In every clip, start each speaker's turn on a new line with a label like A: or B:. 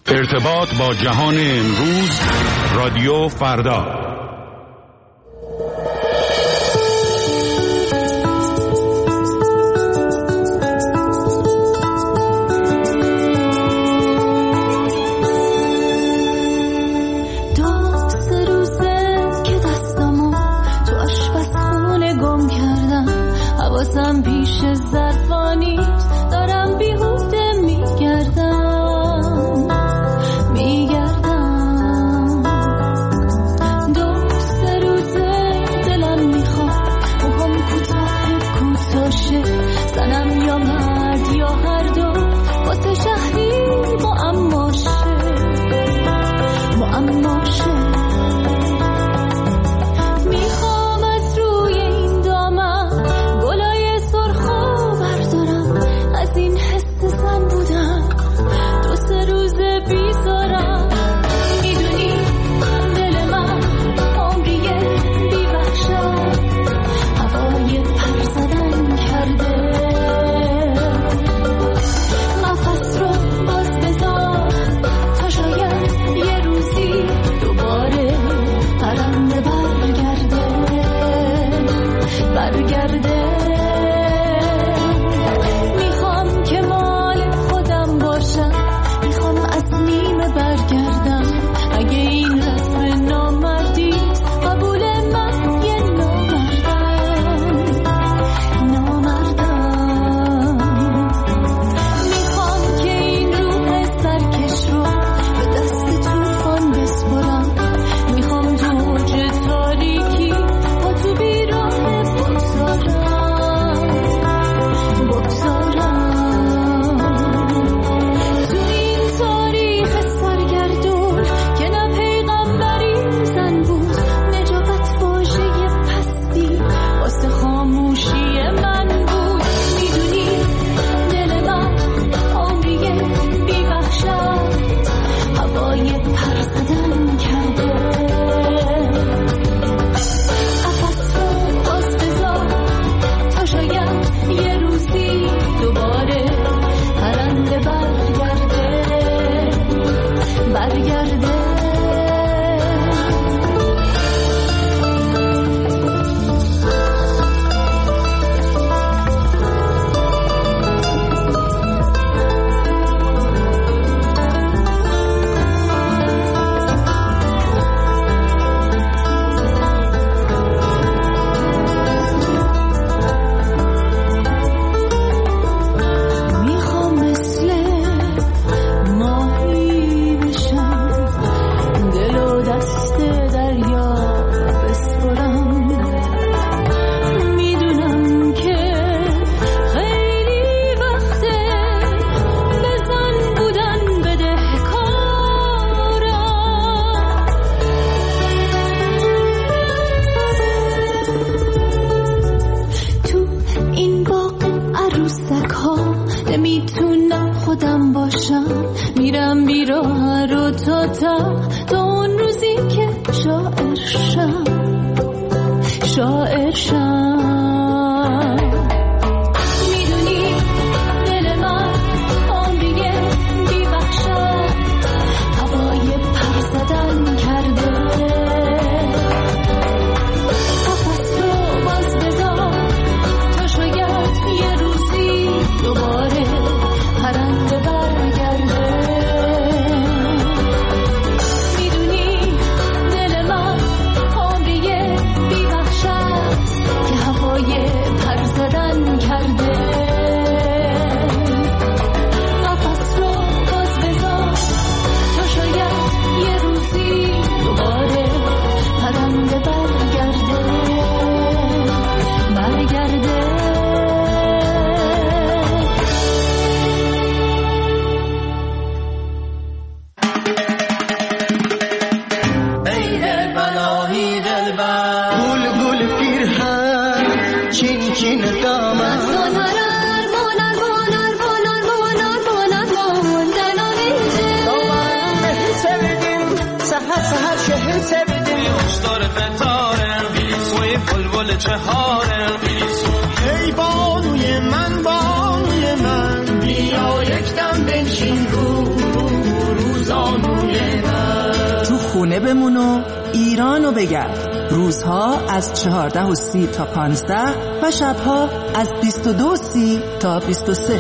A: ارتباط با جهان امروز، رادیو فردا.
B: حواسم پیش ظرفانی دارم بیهوده میگردم دو سه روزه دلم میخواد موهام کوتاه شه، زنم یا مرد یا هر دو، واسه شهری معما شه. میخوام از روی این دامن گلای سرخو بردارم، از این حس زن بودم دو سه روزه بیزارم. میدونی دل من عمریه بی وحشت، هوای پر زدن کرده. قفس رو باز بذار تا شاید یه روزی دوباره پرنده برگرده. میخوام که مال خودم باشم، میخوام از نیمه برگردم. اگه این رسم نامردی قبول من یه نامردم. میخوام که این روح سرکش رو به دست طوفان بسپرم. میخوام دوج تاریکی با تو بیراه بگذارم. تو این تاریخ سرگردون که نه پیغمبری زن بود، نجابت واژه پستی واسه خاموشی من بود. میدونی دل من عمریه بی وحشت، هوای پر زدن کرده. قفس رو باز بذار تا شاید یه روزی دوباره پرنده برگرده. میخوام مثل ماهی بشم، دل و دست دریا بسپرم. میدونم که خیلی وقته بزن بودن بدهکارم. تو این باغ عروسک ها نمیتونم خودم باشم، میرم بیراه رو تا اون روزی که شاعر شم. میدونی دل من عمریه بی وحشت، هوای پر زدن کرده. قفس رو باز بذار تا شاید یه روزی دوباره پرنده برگرده. میدونی دل من عمریه بی وحشت که هوای پر زدن کرده. قفس رو باز بذار تا شاید یه روزی دوباره پرنده برگرده.
C: ای بانوی من بیا یک دم بنشین رو روزا
D: خونه بمون و ایرانو بگرد. روزها از 14:30 تا 15 و شبها از 22:30 تا 23.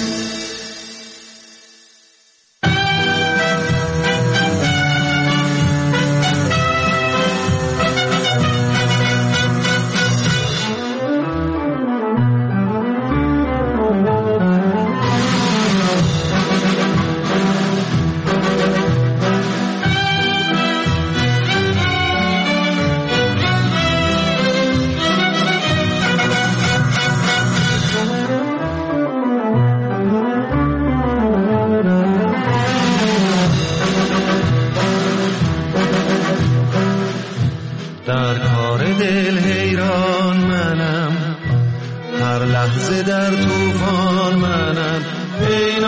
C: در کار دل حیران منم، هر لحظه در طوفان منم. ای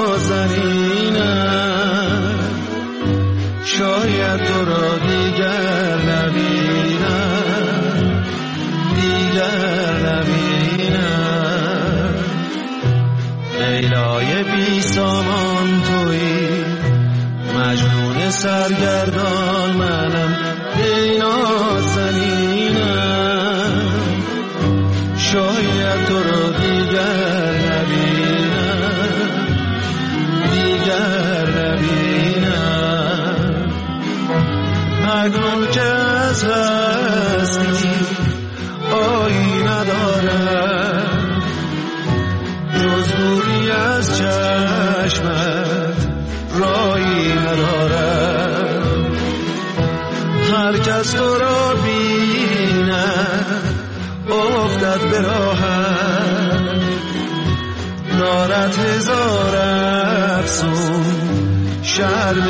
C: نازنینم، شاید تو را دیگر نبینم، دیگر نبینم. لیلای بی سامان تویی، مجنون سرگردان منم. ای نازنینم، شاید تو رو دیگر نبینم، دیگر نبینم. مجنون که از هستی آیی ندارم، جز دوری از چشمت رایی ندارم. هر کس تو را بیند افتد به راهت، دارد هزار افسون شرم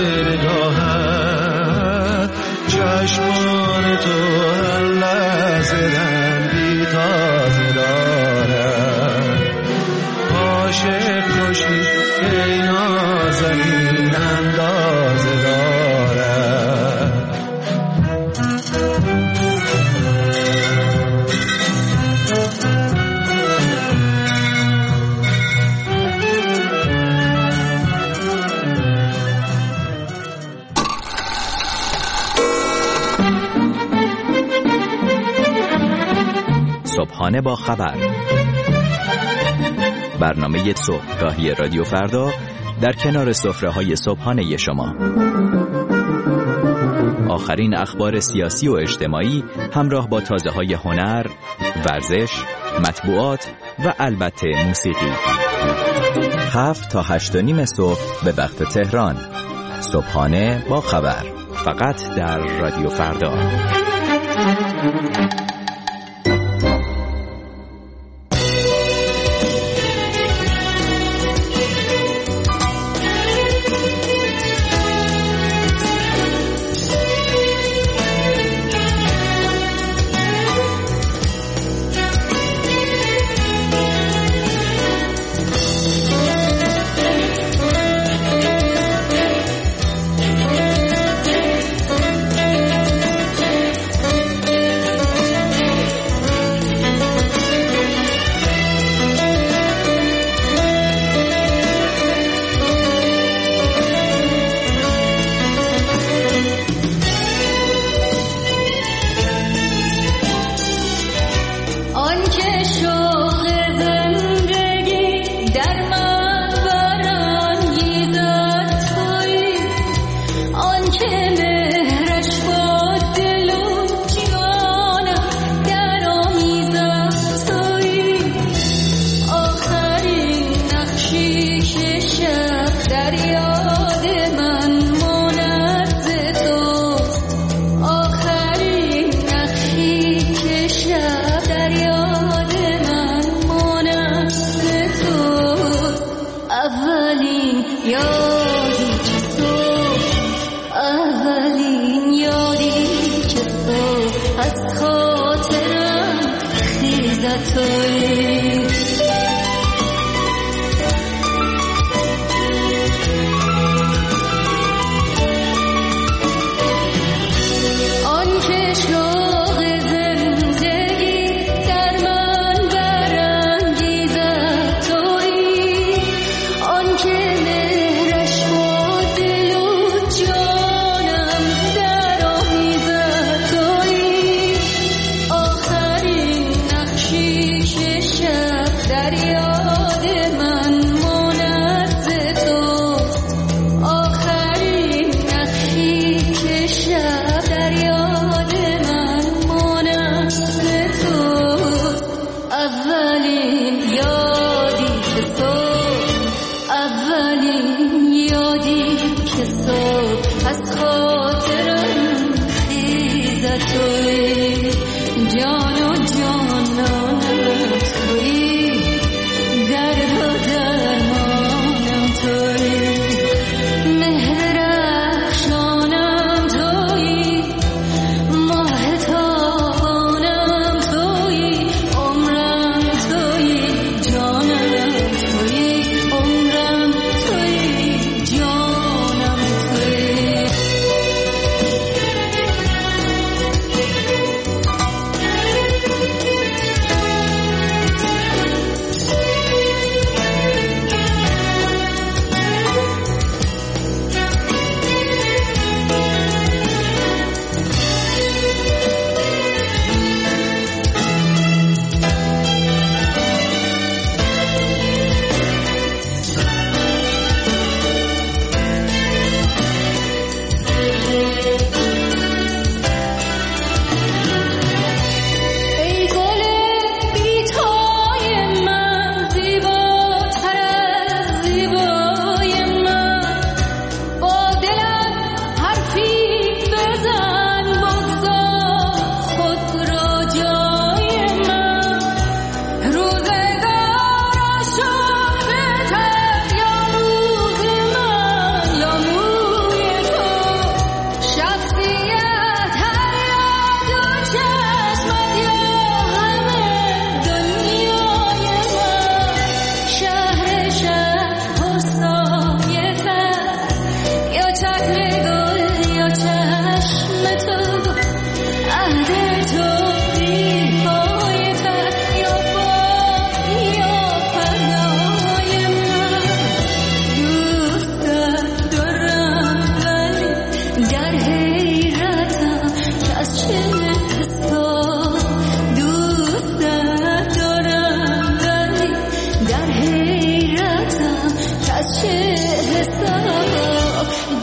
C: نگاهت. چشمان تو هر لحظه دمی تازه دارد. عاشق کشی ای نازنین اندازه دارد.
E: صبحانه با خبر، برنامه صبحگاهی رادیو فردا در کنار سفره‌های صبحانه شما. آخرین اخبار سیاسی و اجتماعی همراه با تازه‌های هنر، ورزش، مطبوعات و البته موسیقی. 7 تا 8:30 صبح به وقت تهران. صبحانه با خبر، فقط در رادیو فردا.
B: آن که مهرش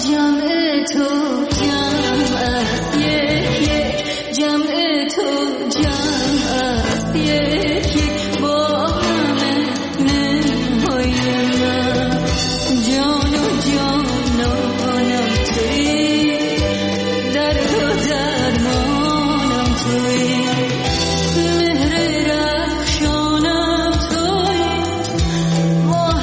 B: جمع تو جمع است یک یک جمع تو جمع است یک یک با همه نهای من جان و جانانم تویی درد و درمانم تویی مهر رخشانم تویی ماه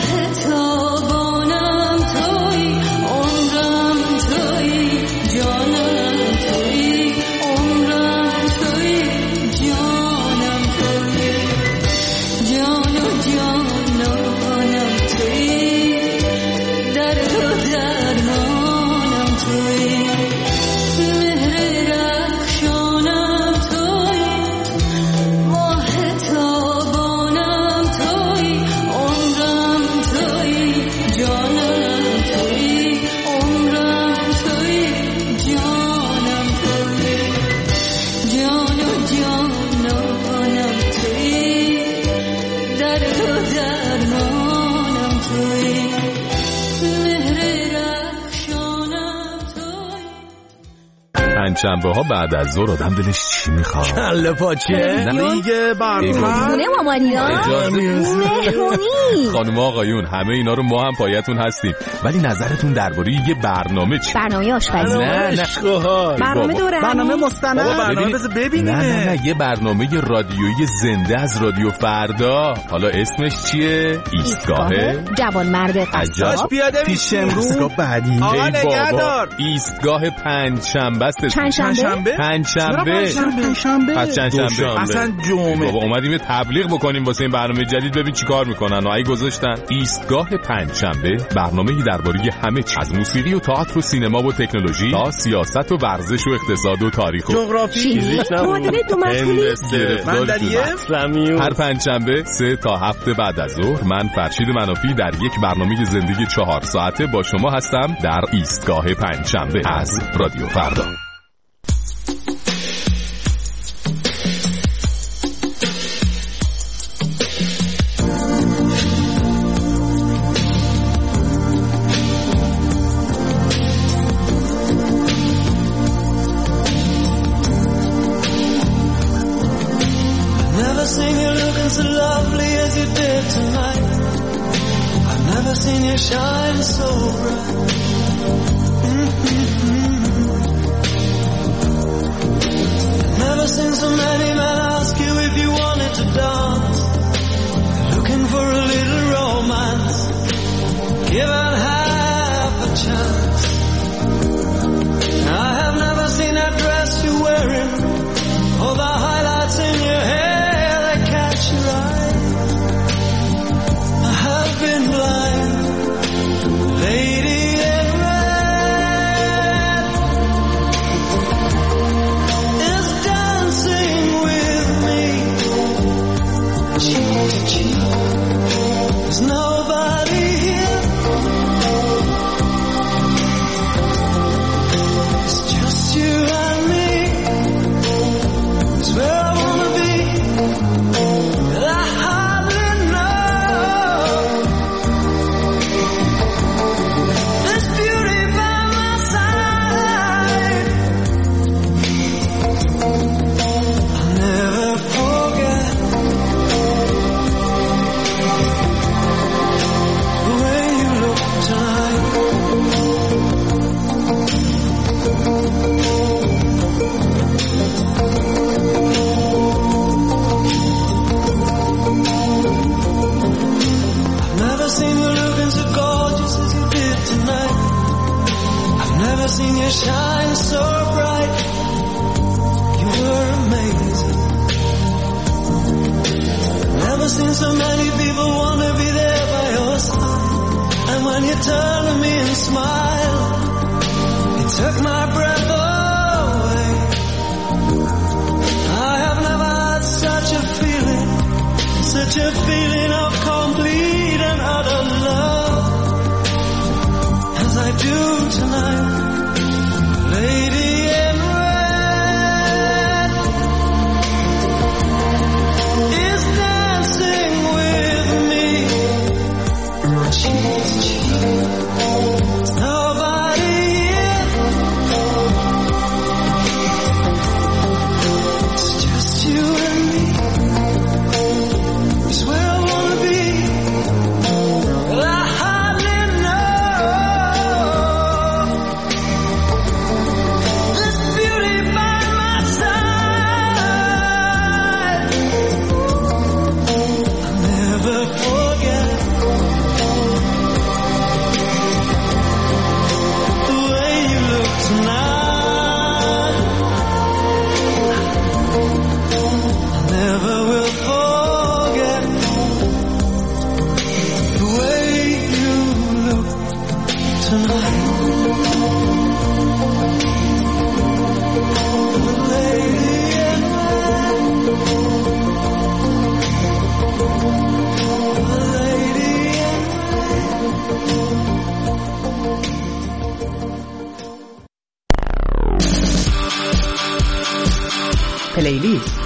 B: تابانم تویی عمرم تویی جانم تویی عمرم تویی جانم تویی جان و جانانم تویی درد و درمانم تویی مهر رخشانم تویی ماه تابانم تویی عمرم تویی جانم تویی عمرم تویی جانم تویی جان و جانانم تویی درد و درمانم تویی مهر رخشانم تویی.
F: پنجشنبه ها بعد از ظهر آدم دلش چی میخواد؟
C: کله پاچه دیگه برنامه
G: خونه مامانینا مهمونی.
F: خانم آقایون همه اینا رو ما هم پایتون هستیم، ولی نظرتون درباره یه برنامه چی؟
G: برنامه آشپزی، برنامه دورهمی،
D: برنامه مستند،
C: برنامه بذار ببینیم.
F: نه یه برنامه رادیویی زنده از رادیو فردا. حالا اسمش چیه؟ ایستگاه
G: جوانمرد
F: عجب.
G: قصاب.
C: پیاده
F: پیش
C: میشیم.
F: بعدی
C: آقا
F: ای بابا.
C: نگهدار.
F: ایستگاه پنجشنبه است.
G: چندشنبه؟
F: پنجشنبه. پس چندشنبه.
C: اصلا جمعه.
F: بابا اومدیم یه تبلیغ بکنیم واسه این برنامه جدید، ببین چیکار میکنن و ای گذاشتن ایستگاه پنجشنبه، برنامه‌ای درباره همه چیز از موسیقی و تئاتر و سینما و تکنولوژی تا سیاست و ورزش و اقتصاد و تاریخ و
C: جغرافی.
G: معادله دو مخولی.
F: هر پنجشنبه 3 تا 7 بعد از ظهر من فرشید منافی در یک برنامه زندگی 4 ساعته با شما هستم در ایستگاه پنجشنبه از رادیو فردا.
C: Seen you looking so lovely as you did tonight. I've never seen you shine so bright. I've never seen so many men ask you if you wanted to dance. Looking for a little romance, given half a chance. I have never seen that dress you're wearing, or the highlights in your hair. I have been blind, lady in red is dancing with me, cheek to cheek. There's nobody here, it's just you and me. It's where I wanna be. Seen you shine so bright. You were amazing. Never seen so many people want to be there by your side. And when you turn to me and smile, it took my breath away. I have never had such a feeling, such a feeling of complete and utter love as I do tonight. Lady in red is dancing with me, cheek to cheek. Nobody
D: پلیلیست.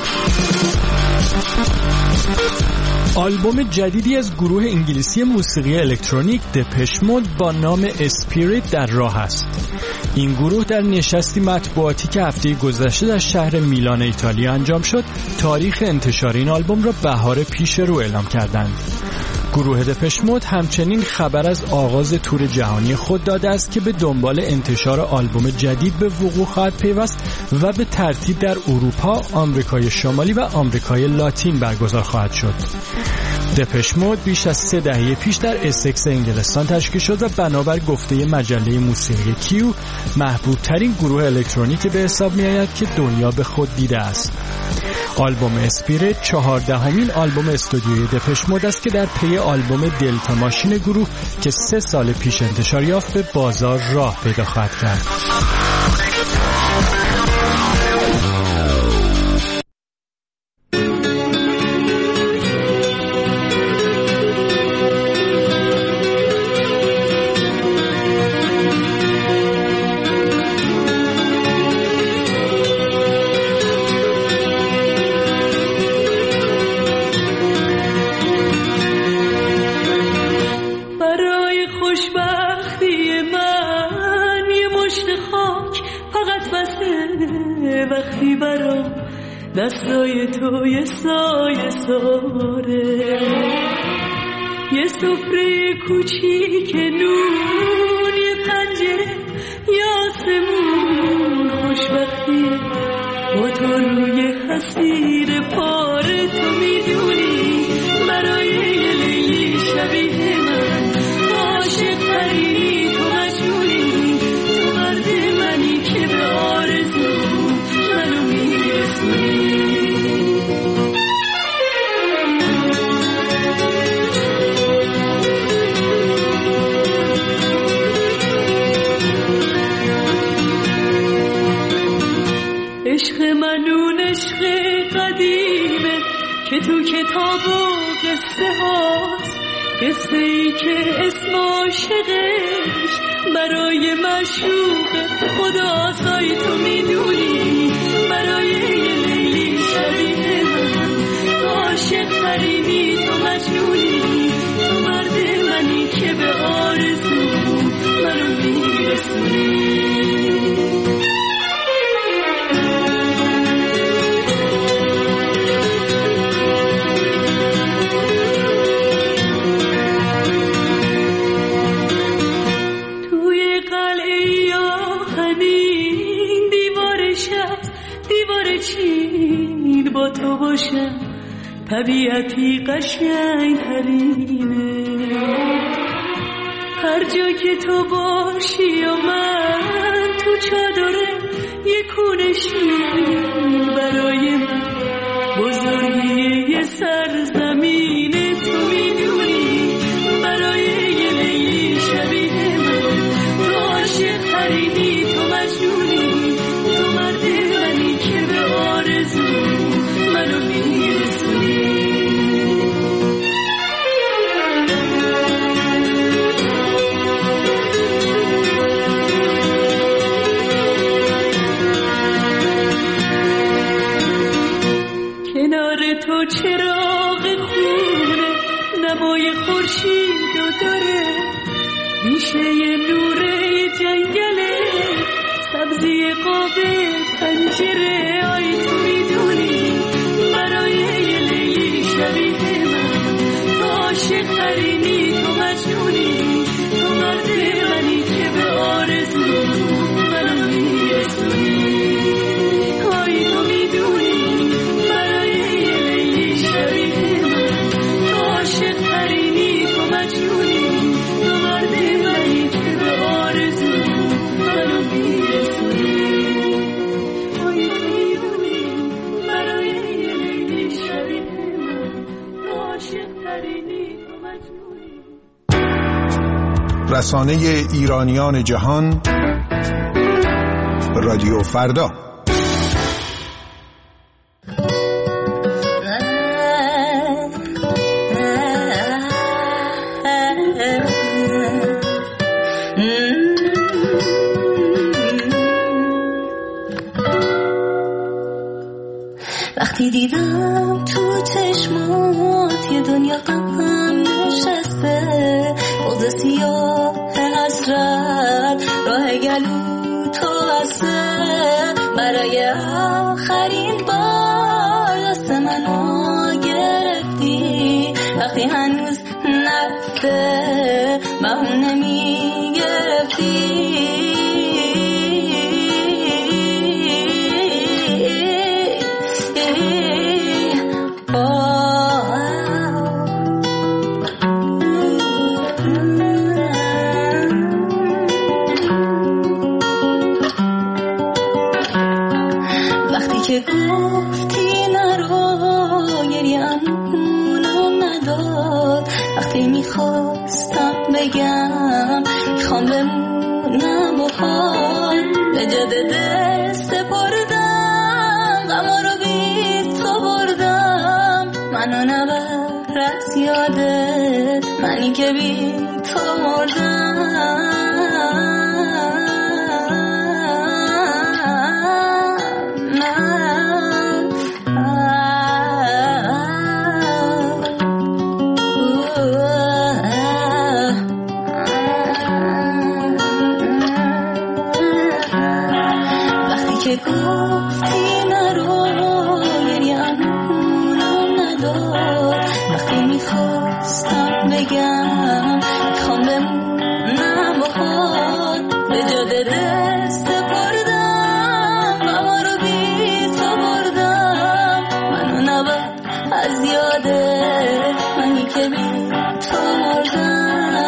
H: آلبوم جدیدی از گروه انگلیسی موسیقی الکترونیک دپش مود با نام اسپریت در راه است. این گروه در نشستی مطبوعاتی که هفته گذشته در شهر میلان ایتالیا انجام شد، تاریخ انتشار این آلبوم را بهار پیش رو اعلام کردند. گروه دپش مود همچنین خبر از آغاز تور جهانی خود داده است که به دنبال انتشار آلبوم جدید به وقوع خواهد پیوست و به ترتیب در اروپا، آمریکای شمالی و آمریکای لاتین برگزار خواهد شد. دپش مود بیش از 3 دهه پیش در اسکس انگلستان تشکیل شد و بنابر گفته مجله موسیقی کیو محبوب ترین گروه الکترونیکی به حساب می آید که دنیا به خود دیده است. آلبوم اسپریت 14مین آلبوم استودیویی دپش مود است که در پی آلبوم دلتا ماشین گروه که 3 سال پیش انتشار یافت به بازار راه پیدا خواهد کرد.
B: دستای تو یه سایه ساره، یه سفره کوچیک نون، یه پنجره یه آسمون خوشبختی با تو روی حسیر پاره. تو میدونی برای یه لیلی شبیه من عاشق تری، تو مجنونی، تو مرد منی که به آرزو منو میرسونی. عشق منون عشق قدیمه که تو کتاب و قصه هاست، قصه ای که اسم عاشقش برای معشوق خداست. آی تو میدونی برای یه لیلی شبیه من عاشق ترینی، تو مجنونی، تو مرد منی که به آرزو منو میرسونی. با تو باشم طبیعتی قشنگ ترینه، هر جا که تو باشی و من تو چادره یه کونه شیرین برای من بزرگی یه سرزمینه. تو میدونی برای یه لیلی شبیه من تو عاشق ترینی، تو مجنونی، تو مرد منی که به آرزو منو میرسونی. کنار تو چراغ خونه نمای خورشید و داره، میشه نوره جنگله سبزی قابل پنجره. آی تو میدونی برای یه لیلی شبیه من تو عاشق ترینی، تو مجنونی، تو مرد منی که به آرزو منو میرسونی. آی تو میدونی برای یه لیلی شبیه من تو عاشق ترینی، تو مجنونی، تو مرد منی که به آرزو منو میرسونی.
I: رسانه ایرانیان جهان، رادیو فردا.
B: وقتی دیدم تو چشمات یه دنیا غم نشسته، بغض سیاه حسرت راه گلو تو بسته، برای آخرین بار دست منو گرفتی، وقتی هنوز نرفته بهونه میگرفتی. که گفتی نرو گریه‌مونم نداد، وقتی میخواستم بگم میخوام بمونم با حال، به جا دل سپردم غما رو بی تو بردم، منو نبر از یادت منی که بی تو مردم. که گفتی نرو گریه‌مونم نداد، وقتی میخواستم بگم میخوام بمونم با حال، به جا دل سپردم غما رو بی تو بردم، منو نبر از یادت منی که بی تو مردم.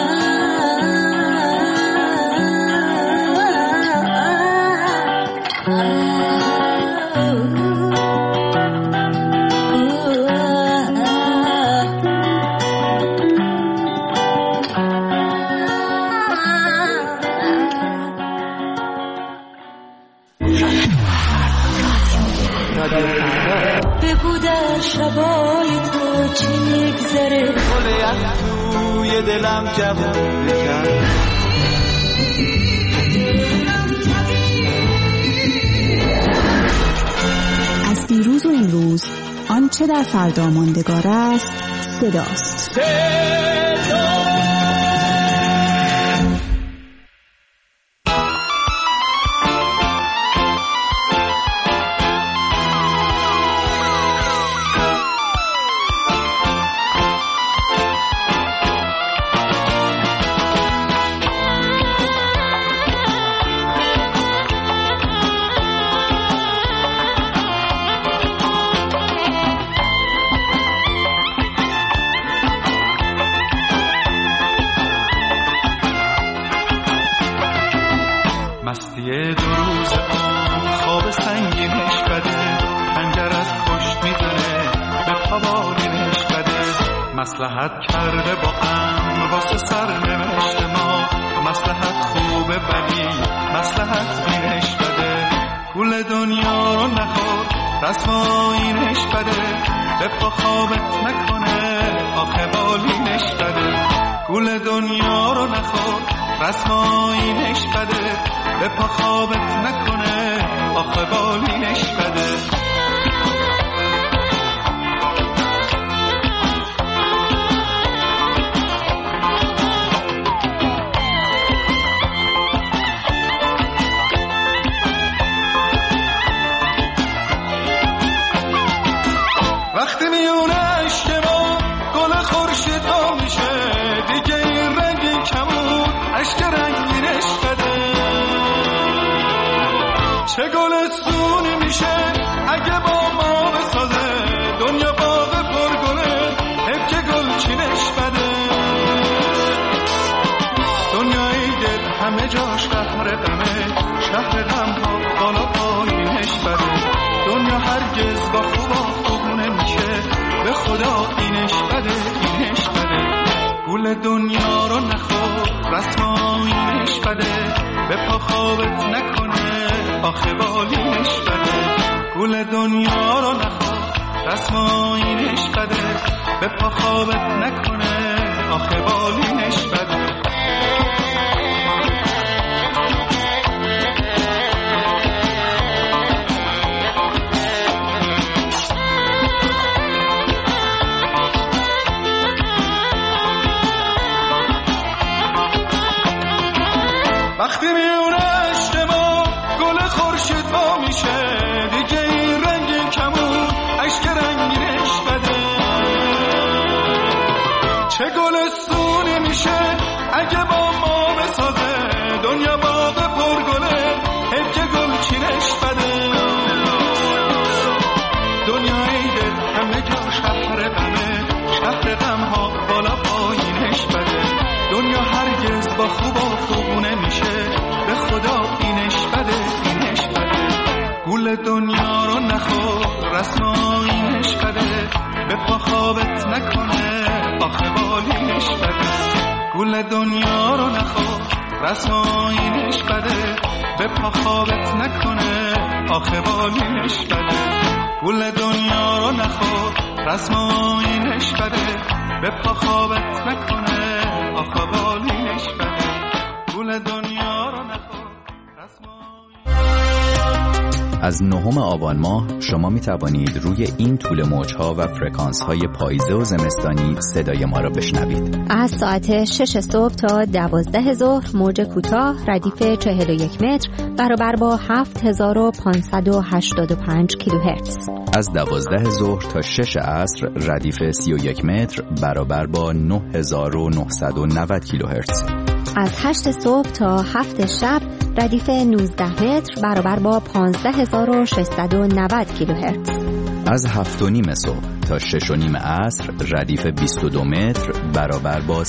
B: بگو در شبای تو چی میگذره،
C: گله توی دلم جواب بکن.
J: از دیروز و امروز آنچه در فردا ماندگار است صداست.
C: مستی دو روز خواب سنگینش بده، خنجر از پشت میزنه به پابالینش بده، مصلحت کرده با هم واسه سرنوشت ما، مصلحت خوبه ولی مصلحت بینش بده، گول دنیا رو نخور رسم آیینش بده، به پا خوابت نکنه آخه بالینش بده، گول دنیا رو نخور رسم آیینش بده، به پا خوابت نکنه آخه بالینش بده. وقتی میونه عشق ما گل خورشید ها میشه، دیگه این رنگی کمون عشق رنگینش بده، چه گل سونی میشه اگه با ما بسازه، دنیا باغ پرگله حب که گل چینش بده، دنیای دل همه جاش قهر غمه، شهر غم ها بالا پایینش بده، دنیا هرگز با خوبا خوب نمیشه، به خدا اینش بده اینش بده، گول دنیا رو نخور رسم آیینش بده به پا خوابت نکنه آخه بالینش بده گول دنیا رو نخور رسم آیینش بده به پا خوابت نکنه آخه بالینش بده وقتی میونه اشتباه گل خورشید با میشه دیگه این رنگ کمون عشق رنگینش بده چه گلستونی میشه اگه با ما بسازه دنیا باغ پرگله هرکه گل چینش بده دنیا عیده همه جا شهر غمه شهر غم ها بالا پایینش بده دنیا هرگز با خوب و خوبونه میشه به خدا اینش بده اینش بده گول دنیا رو نخور رسم آیینش بده به پا خوابت نکنه آخه بالینش بده گول دنیا رو نخور رسم آیینش بده به پا خوابت نکنه آخه بالینش بده گول دنیا رو نخور رسم آیینش بده به پا خوابت نکنه آخه بالینش بده گول دنیا رو نخور رسم
E: از 9 آبان ماه شما می توانید روی این طول موجها و فرکانس های پاییزه و زمستانی صدای ما را بشنوید.
G: از ساعت 6 صبح تا 12 ظهر موج کوتاه ردیف 41 متر برابر با 7585 کیلوهرتز.
E: از 12 ظهر تا 6 عصر ردیف 31 متر برابر با 9990 کیلوهرتز.
G: از 8 صبح تا 7 شب ردیف 19 متر برابر با 15690 کیلوهرتز.
E: از 7:30 صبح تا 6:30 عصر ردیف 22 متر برابر با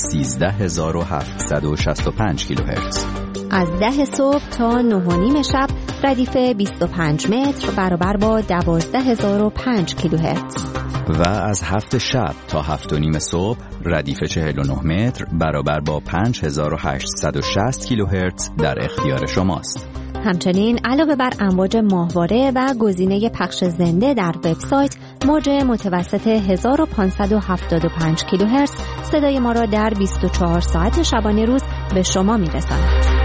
E: 13765 کیلوهرتز.
G: از 10 صبح تا 9:30 شب ردیف 25 متر برابر با 12005 کیلوهرتز.
E: و از 7 شب تا 7:30 صبح ردیف 49 متر برابر با 5860 کیلوهرتز در اختیار شماست.
G: همچنین علاوه بر امواج ماهواره و گزینه پخش زنده در وبسایت، موج متوسط 1575 کیلوهرتز صدای ما را در 24 ساعت شبانه روز به شما میرساند.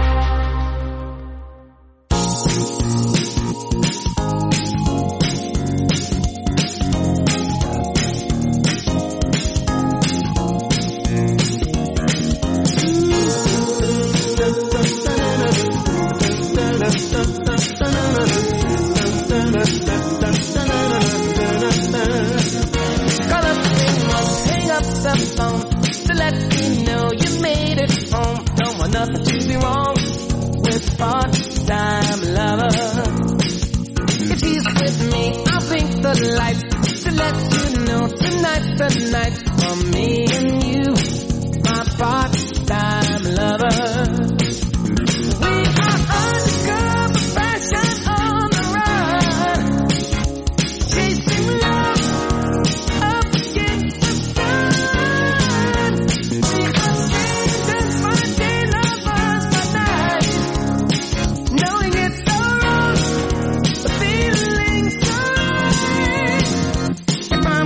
K: Tonight for me and you, my part-time lover. We are undercover passion on the run, chasing love up against the sun. We are strangers by day, lovers by night, knowing it's so wrong, but feeling so right. If I'm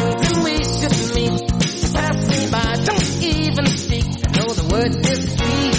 K: pass me by, don't even speak. I know the word is sweet.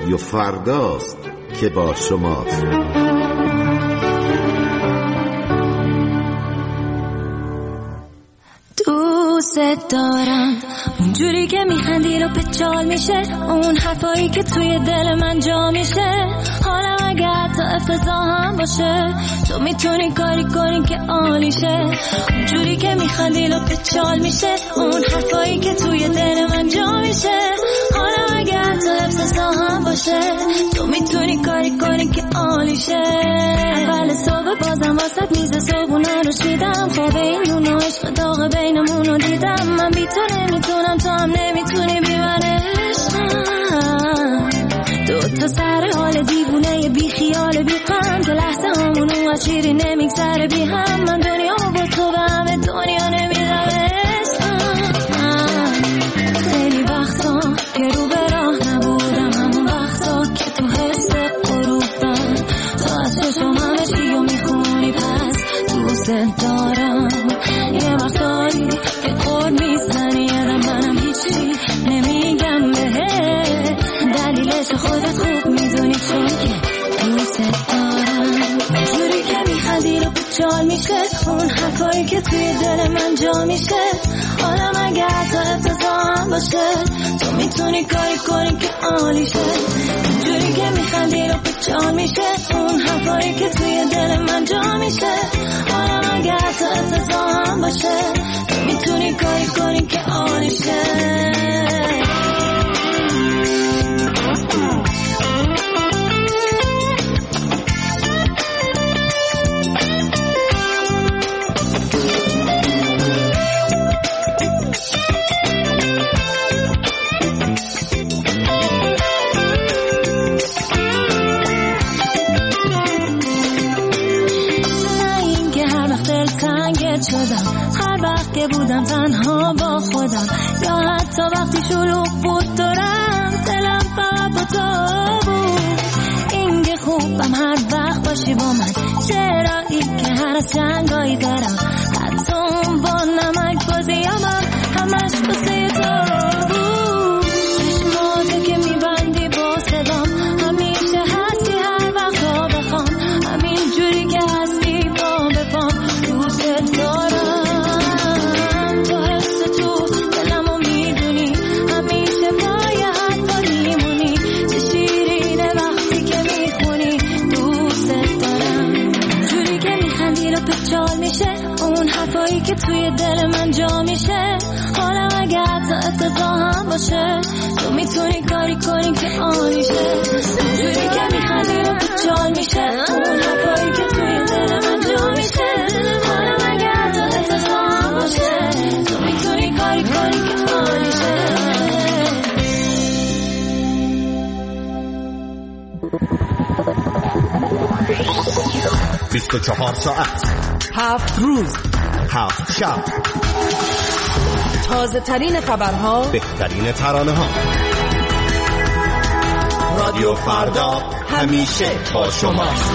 L: رادیو فرداست که با شماست.
B: دوست دارم اونجوری که میخندی رو پچال میشه، اون حرفایی که توی دل من جا میشه. حالا اگر تا افتضاح هم باشه تو میتونی کاری کنی که عالیشه. اونجوری که میخندی رو پچال میشه، اون حرفایی که توی دل من جا میشه. حالا اگر تا افتضاح هم باشه تو میتونی کاری کنی که عالیشه. اول صبح بازم واسط میز صبحونه رو شیدم، خواب این نون و عشق داغ بینمون رو دیدم. من بی تو نمیتونم، تو هم نمیتونی بی من عشقم. دو سر حال دیوونه بی خیال بی غم که لحظه همونو از شیری نمیگذره بی هم. من دنیا با تو به همه دنیا نمیدم عشقم. خیلی وقتا که رو به راه نبودم، همون وقتا که تو حس غروبم تو از چشم همه چی رو میخونی، پس دوست دارم. یه وقتایی که قول میزنی منم هیچی نمیگم بهت، دلیلش خودت خوب میدونی چون که دوست دارم. اونجوری که میخندی رو پچال میشه، اون حرفایی که توی دل من جا میشه. حالا مگر تا افتضاح هم باشه تو میتونی کاری کنی که عالیشه. اونجوری که میخندی رو پچال میشه، اون حرفایی که توی دل من جا میشه. حالا مگر تا افتضاح هم باشه تو میتونی کاری کنی که عالیشه. شدم هر وقت که بودم تنها با خودم، یا حتی وقتی شلوغ بود دارم دلم فقط با تو بود. این که خوبم هر وقت باشی با من، چرایی که هر از جنگایی دارم، حتی اون با نمک بازیامم همش بسه تو بود. چشماتو که میبندی با صدام همیشه هستی، هر وقت ها بخوام همین جوری که هستی با بپام. دوست دارم تو حس تو دلمو میدونی، همیشه پای حرفا میمونی، چه شیرینه وقتی که میخونی. دوست دارم جوری که میخندی رو پچال میشه، اون حرفایی که توی دل من جا میشه. حالا اگر تا افتضاح هم باشه تو میتونی کاری کنی که عالیشه. جوری که میخندی رو پچال میشه، اون حرفایی که توی دل من جا میشه. حالا اگر تا افتضاح هم باشه تو میتونی کاری کنی که عالیشه.
M: 24 ساعت
D: 7 روز
M: 7 شب،
D: تازه ترین خبرها،
M: بهترین ترانه ها. رادیو فردا همیشه با شماست.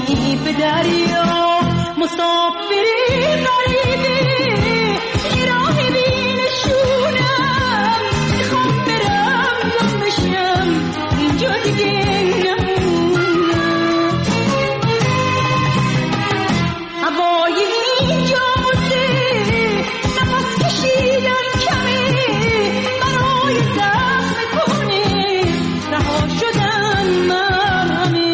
B: به دریا مسافری غریبی یه راه بینشونم میخوام برم گم بشم اینجا دیگه نمونم هوای اینجا مرده نفس کشیدن کمه برای زخم کنه رها شدن مرهمه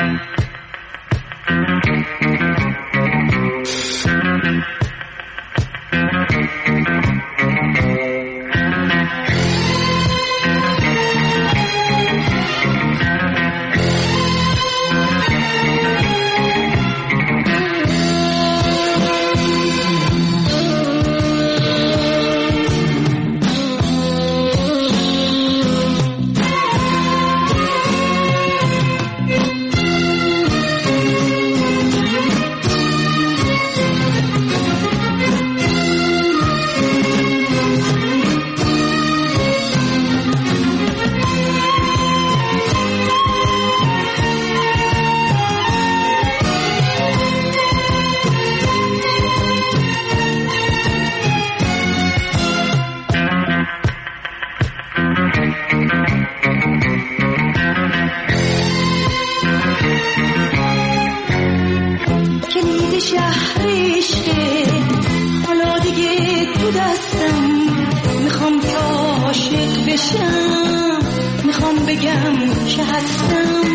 B: کلید شهرشه حالا دیگه تو دستم میخوام که عاشق بشم میخوام بگم که هستم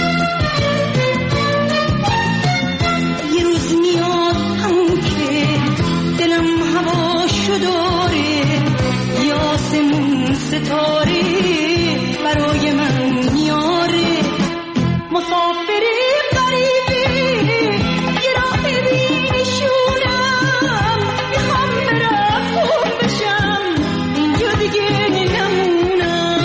B: یه روز میاد همون که دلم هواشو داره یه آسمون ستاره برای من میاره مسافری غریبی یه راه بینشونم میخوام برم گم بشم اینجا دیگه نمونم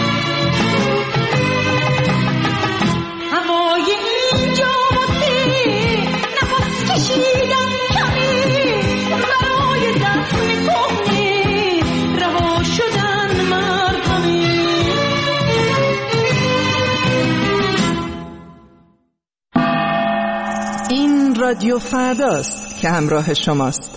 B: هوای اینجا مرده نفس کشیدن کمه برای زخم کهنه رها شدن مرهمه
D: این رادیو فرداست که همراه شماست.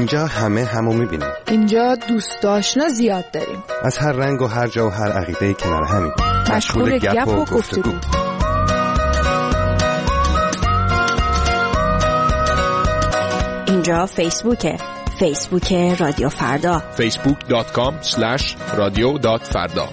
N: اینجا همه همو میبینیم.
O: اینجا دوست آشنا زیاد داریم.
N: از هر رنگ و هر جا و هر عقیده‌ای کنار همین.
O: مشغول گپ و گفتگو.
J: اینجا فیسبوک رادیو فردا.
F: facebook.com/radio.farda.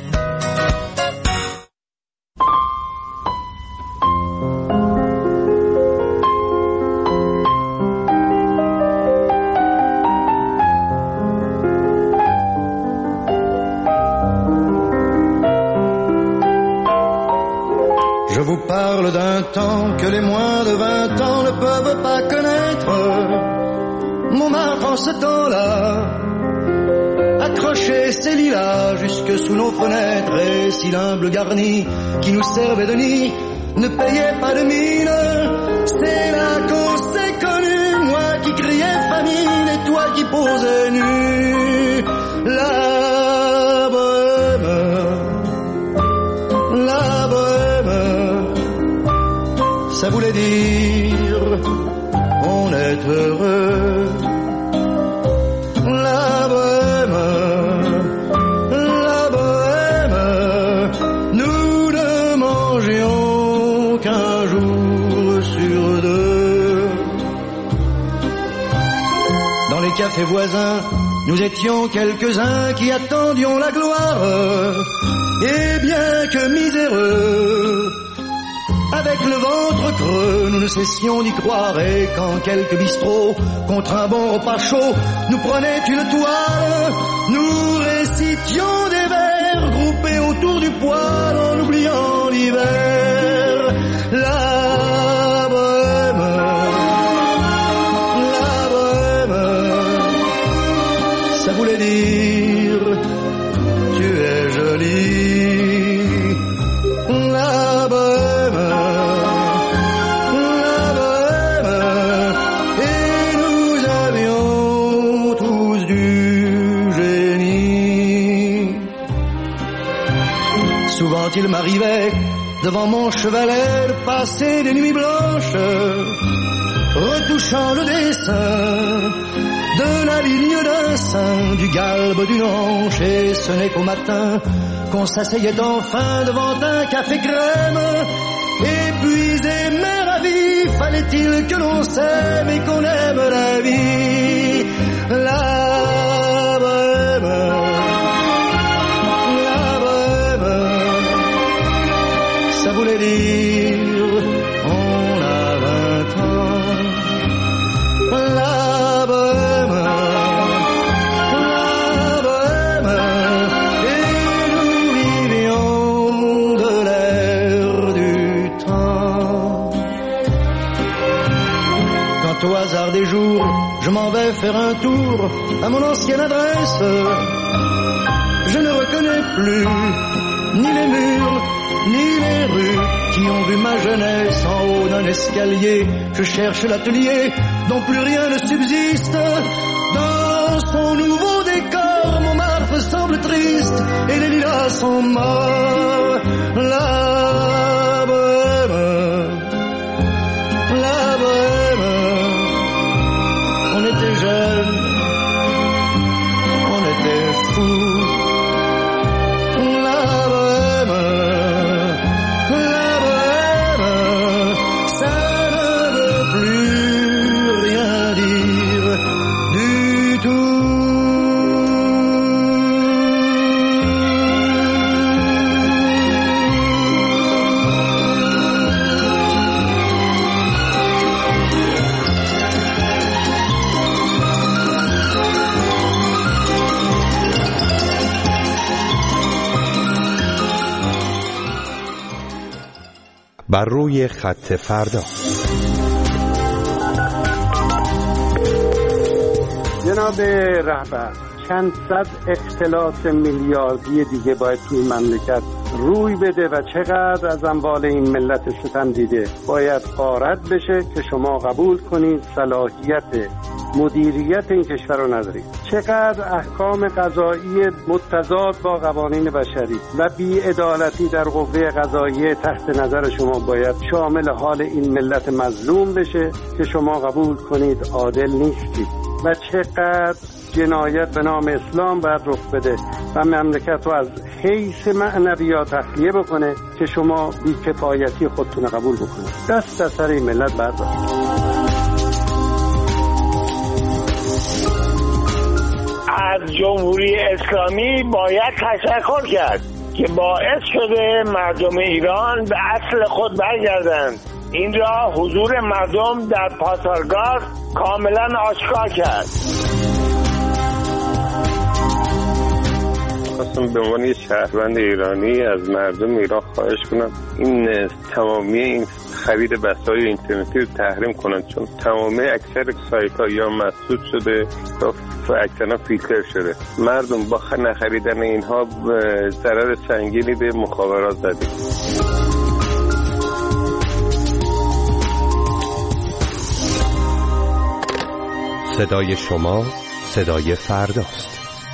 C: Je vous parle d'un temps que les moins de 20 ans ne peuvent pas connaître. Montmartre en ce temps-là accrochait ses lilas jusque sous nos fenêtres, et si l'humble garni qui nous servait de nid ne payait pas de mine, c'est là qu'on s'est connus, moi qui criais famine et toi qui posais nu. La bohème, ça voulait dire on est heureux. La bohème, nous ne mangions qu'un jour sur deux. Dans les cafés voisins, nous étions quelques-uns qui attendions la gloire. Et bien que miséreux, avec le ventre creux, nous ne cessions d'y croire. Et quand quelques bistrots, contre un bon repas chaud, nous prenaient une toile, nous récitions des vers groupés autour du poêle en oubliant l'hiver. La bohème, ça voulait dire tu es jolie. La bohème, et nous avions tous du génie. Souvent il m'arrivait devant mon chevalet de passer des nuits blanches, retouchant le dessin de la ligne d'un sein, du galbe d'une hanche, et ce n'est qu'au matin qu'on s'asseyait enfin devant un café crème. Épuisé mais ravi, fallait-il que l'on s'aime et qu'on aime la vie. La bohème, ça voulait dire on a 20 ans. La bohème, et nous vivions de l'air du temps. Quand au hasard des jours, je m'en vais faire un tour à mon ancienne adresse, je ne reconnais plus ni les murs, ni les rues qui ont vu ma jeunesse. En haut d'un escalier, je cherche l'atelier dont plus rien ne subsiste. Dans son nouveau décor, Montmartre semble triste et les lilas sont morts. La bohème, on était jeunes, on était fous. La bohème, ça ne veut plus rien dire du tout.
N: بر روی خط فردا.
P: جناب رهبر، چند صد اختلاس میلیاردی دیگه باید توی مملکت روی بده و چقدر از اموال این ملت ستم دیده باید غارت بشه که شما قبول کنید صلاحیت مدیریت این کشور رو ندارید. چقدر احکام قضایی متضاد با قوانین بشری و بی‌عدالتی در قوه قضاییه تحت نظر شما باید شامل حال این ملت مظلوم بشه که شما قبول کنید عادل نیستید. و چقدر جنایت به نام اسلام باید رخ بده و مملکت رو از حیث معنویات تخلیه بکنه که شما بی‌کفایتی خودتون قبول بکنید. دست از سر این ملت بردارید.
Q: از جمهوری اسلامی باید تشکر کرد که باعث شده مردم ایران به اصل خود برگردند. این را حضور مردم در پاسارگاد کاملا آشکار کرد.
R: خواستم به عنوان شهروند ایرانی از مردم ایران خواهش کنم این تمامی این خرید بسای اینترنتی رو تحریم کنند، چون تمامی اکثر سایت ها یا مسدود شده یا اکثرا فیلتر شده. مردم با نخریدن اینها ضرر سنگینی به مخابرات زده.
N: صدای شما صدای فرداست.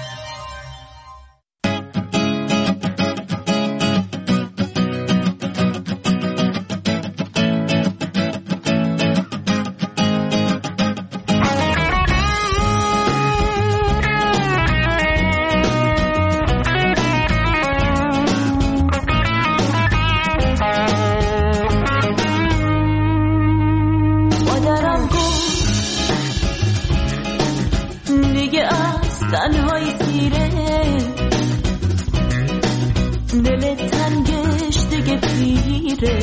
B: تنهای سیره دل تنگش دیگه پیره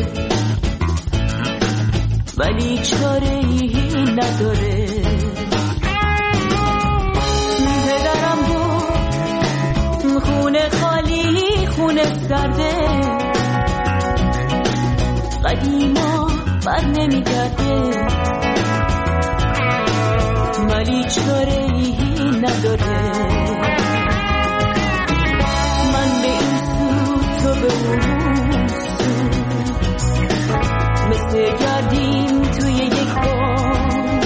B: ولی چاره ای نداره. پدرم بود خونه خالی خونه سرده قدیما بر نمیگرده ولی چاره ای نداره. من به این سو تو به اون سو مثل گردیم توی یک بام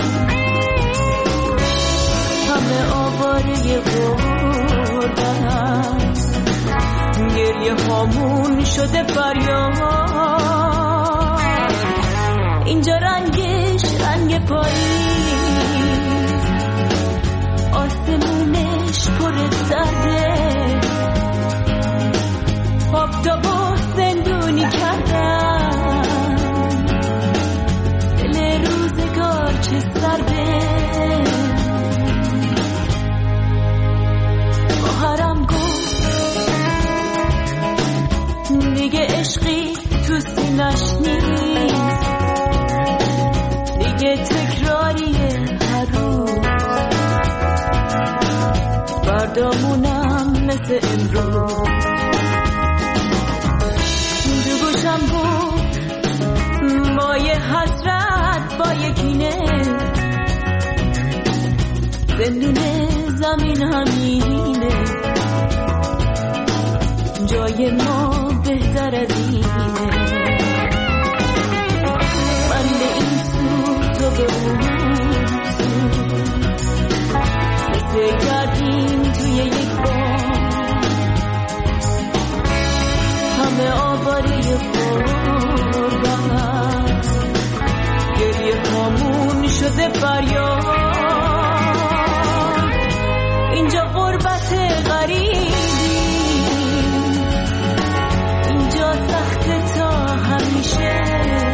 B: همه آواره غربت گریه هامون شده فریاد. اینجا رنگش رنگ پاییز آسمونش پر سرده آفتابو زندونی کردن دل روزگار چه سرده. خواهرم گفت دیگه عشقی تو سینش نیست دیگه تکراریه هر روز فردامونم مثل امروز. تو گوشم بود با یه حسرت با یه کینه زندون زمین همینه جای ما بهتر از اینه. من به این سو تو به اون سو مثل کردیم توی یک بام همه آواره غربت گریه هامون شده فریاد. اینجا غربت غریبی اینجا سخت تا همیشه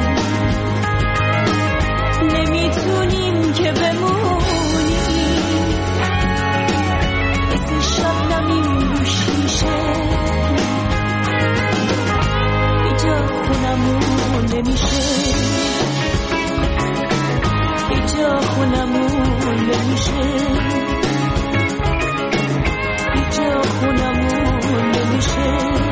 B: نمیتونیم که بمونیم مثل شبنمیم رو شیشه اینجا خونمون نمیشه اینجا خونمون نمیشه اینجا خونمون نمیشه.